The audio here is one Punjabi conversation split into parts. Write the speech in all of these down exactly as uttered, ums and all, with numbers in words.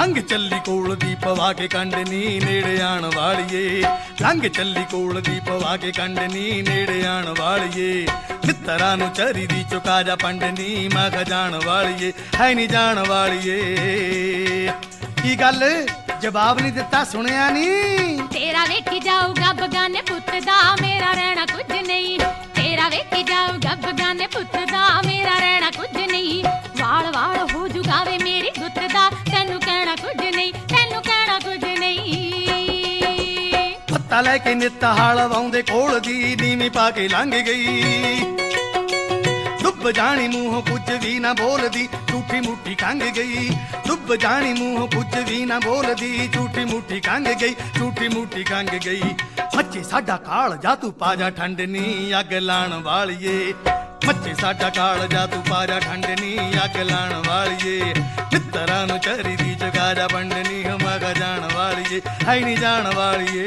ਲੰਘ ਚੱਲੀ ਕੋਲ ਦੀ ਪਵਾ ਕੇ ਕੰਡ ਨੀ ਨੇੜੇ ਆਣ ਵਾਲੀਏ, ਲੰਘ ਚੱਲੀ ਕੋਲ ਦੀ ਪਵਾ ਕੇ ਕੰਡ ਨੀ ਨੇੜੇ ਆਣ ਵਾਲੀਏ, ਮਿੱਤਰਾਂ ਨੂੰ ਚਰੀ ਦੀ ਚੁਕਾ ਜਾ ਪੰਡ ਨੀ ਮੈਂ ਕਿਹਾ ਜਾਣ ਵਾਲੀਏ ਹੈ ਨੀ ਜਾਣ ਵਾਲੀਏ। ਕੀ ਗੱਲ ਜਵਾਬ ਨਹੀਂ ਦਿੱਤਾ, ਸੁਣਿਆ ਨੀ? ਤੇਰਾ ਵੇਖੀ ਜਾਊਗਾ ਬਗਾਨੇ ਪੁੱਤ ਦਾ ਮੇਰਾ ਰਹਿਣਾ ਕੁਝ ਨਹੀਂ, ਤੇਰਾ ਵੇਖੀ ਜਾਊਗਾ ਬਗਾਨੇ ਪੁੱਤ ਦਾ ਮੇਰਾ ਰਹਿਣਾ ਕੁਝ ਨਹੀਂ, ਵਾਲ ਵਾਲ ਹੋ ਜੂਗਾ ਵੇ ਮੇਰੀ ਗੁੱਤ ਦਾ ਤੈਨੂੰ ਕਹਿਣਾ ਕੁਝ ਨਹੀਂ, ਤੈਨੂੰ ਕਹਿਣਾ ਕੁਝ ਨਹੀਂ। ਪੱਤਾ ਲੈ ਕੇ ਨਿੱਤ ਹਾਲ ਵਾਉਂਦੇ ਕੋਲ ਦੀ ਨੀਵੀਂ ਪਾ ਕੇ ਲੰਘ ਗਈ, ਡੁੱਬ ਜਾਣੀ ਮੂੰਹੋਂ ਕੁਝ ਵੀ ਨਾ ਬੋਲਦੀ ਝੂਠੀ ਮੁੱਠੀ ਕੰਗ ਗਈ, ਡੁੱਬ ਜਾਣੀ ਮੂੰਹੋਂ ਕੁਝ ਵੀ ਨਾ ਬੋਲਦੀ ਝੂਠੀ ਮੁੱਠੀ ਕੰਗ ਗਈ, ਝੂਠੀ ਮੁੱਠੀ ਕੰਗ ਗਈ। ਮੱਚੇ ਸਾਡਾ ਕਾਲ ਜਾ ਤੂੰ ਪਾ ਜਾ ਠੰਡ ਨੀ ਅੱਗ ਲਾਣ ਵਾਲੀਏ, ਮੱਚੇ ਸਾਡਾ ਕਾਲ ਜਾ ਤੂੰ ਪਾ ਜਾ ਠੰਡ ਨੀ ਅੱਗ ਲਾਣ ਵਾਲੀਏ, ਮਿੱਤਰਾਂ ਨੂੰ ਚਰੀ ਦੀ ਜਗਾ ਜਾ ਵੰਡ ਨੀ ਮਗਾ ਜਾਣ ਵਾਲੀਏ ਹੈ ਨੀ ਜਾਣ ਵਾਲੀਏ।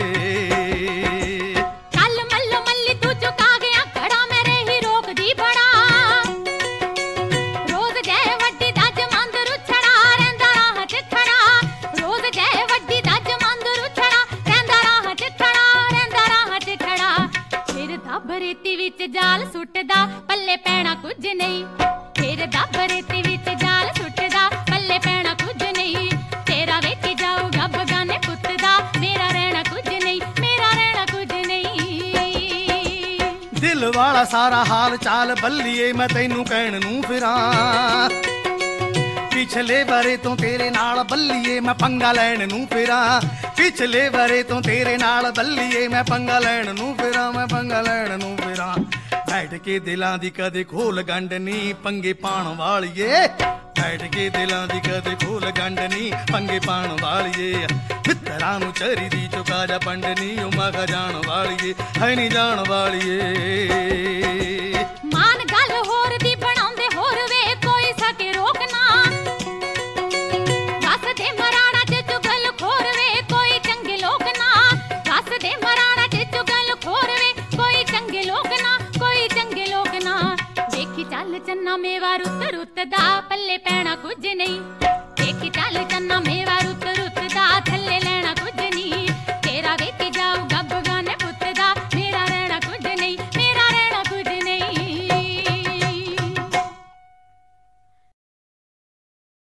ਕੱਲ ਮੱਲੋ ਮੱਲੀ ਤੂੰ ਚੁਕਾ ਗਿਆ ਖੜਾ ਮੇਰੇ ਹੀ ਰੋਕਦੀ ਬੜਾ, ਰੋਜ਼ ਜੈ ਵੱਡੀ ਦਾ ਜਮੰਦ ਰੁਛੜਾ ਰਹਿੰਦਾ ਰਾਹ ਚ ਖੜਾ, ਰੋਜ਼ ਜੈ ਵੱਡੀ ਦਾ ਜਮੰਦ ਰੁਛੜਾ ਰਹਿੰਦਾ ਰਾਹ ਚ ਖੜਾ, ਰਹਿੰਦਾ ਰਾਹ ਚ ਖੜਾ। ਫਿਰ ਦੱਬ ਰੇਤੀ ਵਿੱਚ ਜਾਲ ਸੁੱਟਦਾ ਪੱਲੇ ਪੈਣਾ ਕੁਝ ਨਹੀਂ, ਫਿਰ ਦੱਬ ਰੇਤੀ ਵਿੱਚ ਜਾਲ ਸੁੱਟਦਾ ਪੱਲੇ ਪੈਣਾ ਕੁਝ ਨਹੀਂ, ਤੇਰਾ ਵੇਖੀ ਜਾਊਗਾ ਬਗਾਨੇ ਪੁੱਤ ਦਾ ਮੇਰਾ ਰਹਿਣਾ ਕੁਝ ਨਹੀਂ, ਮੇਰਾ ਰਹਿਣਾ ਕੁਝ ਨਹੀਂ। ਦਿਲ ਵਾਲਾ ਸਾਰਾ ਹਾਲ ਚਾਲ ਬੱਲੀਏ ਮੈਂ ਤੈਨੂੰ ਕਹਿਣ ਨੂੰ ਫਿਰਾਂ, ਪਿਛਲੇ ਬਾਰੇ ਤੋਂ ਤੇਰੇ ਨਾਲ ਬੱਲੀਏ ਮੈਂ ਪੰਗਾ ਲੈਣ ਨੂੰ ਫਿਰਾਂ, ਪਿਛਲੇ ਬਾਰੇ ਤੋਂ ਤੇਰੇ ਨਾਲ ਬੱਲੀਏ ਮੈਂ ਪੰਗਾ ਲੈਣ ਨੂੰ ਫਿਰਾਂ, ਮੈਂ ਪੰਗਾ ਲੈਣ ਨੂੰ ਫਿਰਾਂ। ਬੈਠ ਕੇ ਦਿਲਾਂ ਦੀ ਕਦੇ ਖੋਲ ਗੰਢ ਨੀ ਪੰਗੇ ਪਾਣ ਵਾਲੀਏ, ਬੈਠ ਕੇ ਦਿਲਾਂ ਦੀ ਕਦੇ ਖੋਲ ਗੰਢ ਨੀ ਪੰਗੇ ਪਾਣ ਵਾਲੀਏ, ਮਿੱਤਰਾਂ ਨੂੰ ਚਰੀ ਦੀ ਚੁਕਾ ਜਾ ਪੰਡ ਨੀ ਉਹ ਮਗਾ ਜਾਣ ਵਾਲੀਏ ਹੈ ਨੀ ਜਾਣ ਵਾਲੀਏ। ਮਾਨ ਗੱਲ ਹੋਰ ਦੀ ਬਣਾਉਂਦੇ ਹੋਰ ਵੇ ਕੋਈ ਸਕੇ ਰੋਕਣਾ, ਦੱਸ ਦੇ ਮਰਾਣਾ ਚ ਚੁਗਲ ਖੋਰ ਵੇ ਕੋਈ ਚੰਗੇ ਲੋਕ ਨਾ, ਦੱਸ ਦੇ ਮਰਾਣਾ ਚ ਚੁਗਲ ਖੋਰ ਵੇ ਕੋਈ ਚੰਗੇ ਲੋਕ ਨਾ, ਕੋਈ ਚੰਗੇ ਲੋਕ ਨਾ। ਵੇਖੀ ਚੱਲ ਚੰਨਾ ਮੇਵਾ ਰੁੱਤ ਰੁੱਤ ਦਾ ਪੱਲੇ ਪੈਣਾ ਕੁਝ ਨਹੀਂ, ਵੇਖੀ ਚੱਲ ਚੰਨਾ ਮੇਵਾ